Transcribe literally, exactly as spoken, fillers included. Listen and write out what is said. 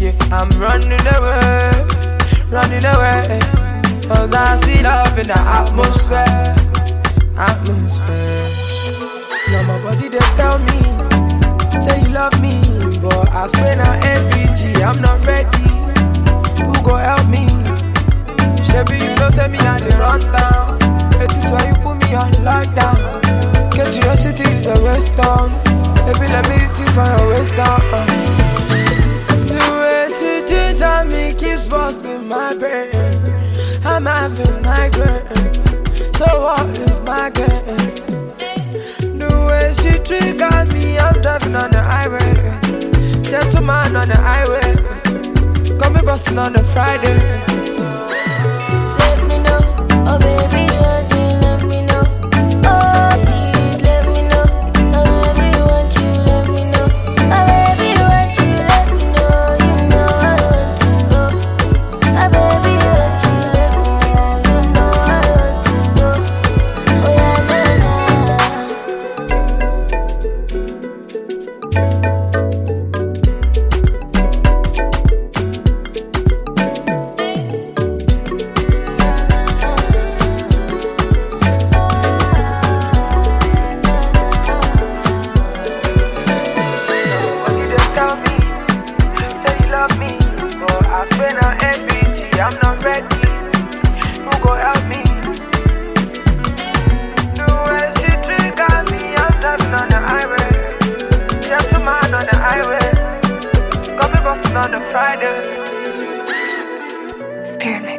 Yeah, I'm running away, running away. Cause I see love in the atmosphere, atmosphere. Now my body they tell me, say you love me, but I spend on M P G, I'm not ready. Who go help me? Shabby, you know say me and they run down. It's why you put me on lockdown. Get to your city is a waste town. Baby, let me hit you for your waist down. uh. The way she ginger me keeps busting my brain. I'm having migraines, so what is my game? The way she trigger me, I'm driving on the highway. Gentleman on the highway, got me busting on the Friday. Let me know, oh baby, what you let me know. Oh please, let me know. Oh baby, want you, let me know. Oh baby, want you, let me know. You know I want to know. Oh baby, want you, let me know. You know I want to know. Oh yeah, nah, nah. Nobody just tell me, say you love me, but I spend on M P G, I'm not ready. Who go help me? The way she trigger me, I'm driving on the highway. Gentleman on the highway, got me busting on the Friday. Spearmint.